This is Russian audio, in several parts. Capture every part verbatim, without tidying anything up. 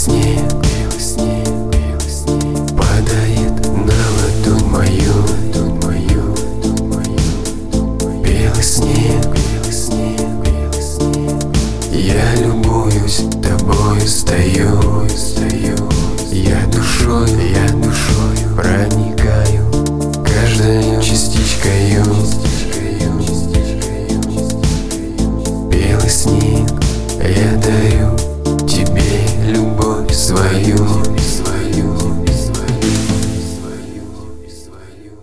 снег, белый снег, белый снег падает на ладонь мою, ладонь мою, ладонь мою. Белый снег, белый снег, белый снег. Я любуюсь тобою, стою, стою. Я душой, я душой проникаю каждою частичкою. Белый снег, я даю тебе любовь свою, свою, свою, свою, свою.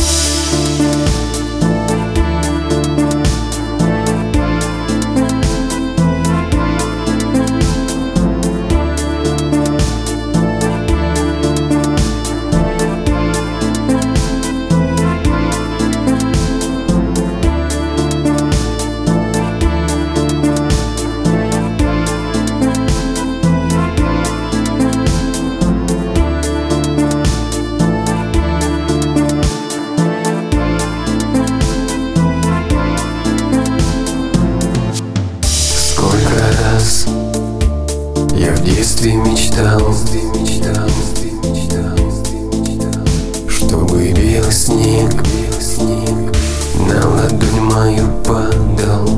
Я в детстве мечтал, мечтал, мечтал, чтобы белый снег, белый снег на ладонь мою падал.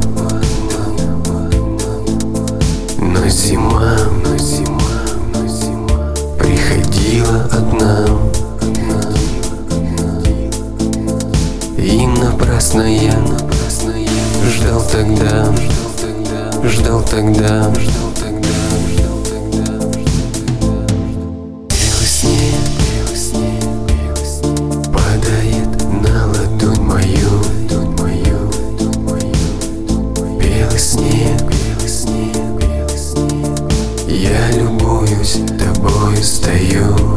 Но зима, но зима, но зима приходила одна, и напрасно я, напрасно я ждал тогда, ждал тогда, ждал тогда, ждал тогда, ждал тогда. Белый снег, белый снег, белый снег падает на ладонь мою, ладонь мою, ладонь мою. Белый снег, белый снег, белый снег. Я любуюсь тобою, стою.